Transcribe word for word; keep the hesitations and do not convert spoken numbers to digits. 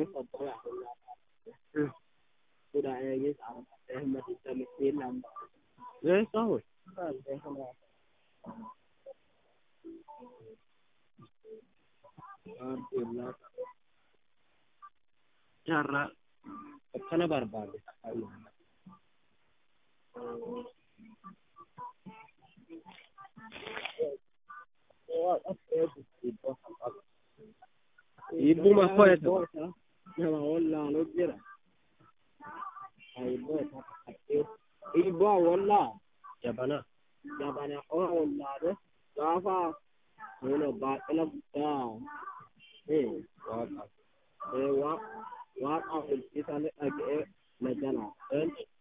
Ghê sao? Cara kana barbaade. Ibu ma ko eto. Nama walla no jira. Ibu walla jabana. Jabana o walla de. Gafa no ba kala da. Eh wa eh wa wa a isale age na jana.